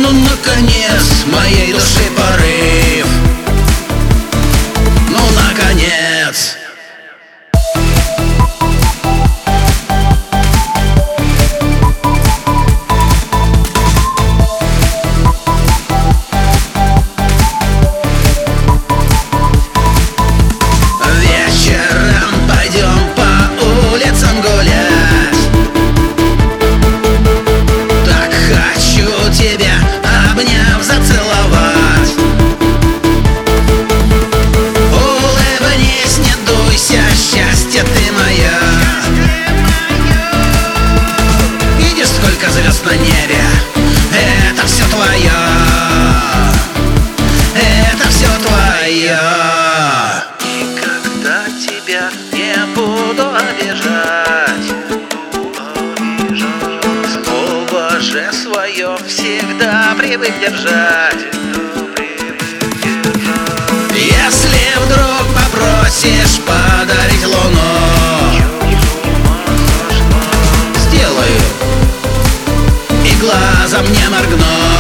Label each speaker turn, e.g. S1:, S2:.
S1: Ну, наконец, моей души порыв. Ну, наконец. Вечером пойдем по улицам гулять. Так хочу тебя, обняв, зацеловать. Улыбнись, не дуйся, счастье ты моя. Видишь, сколько звезд на небе? Это все твое. Это все твое. Никогда тебя не буду обижать. Слово же свое всегда привык держать. Если вдруг попросишь подарить луну, сделаю и глазом не моргну.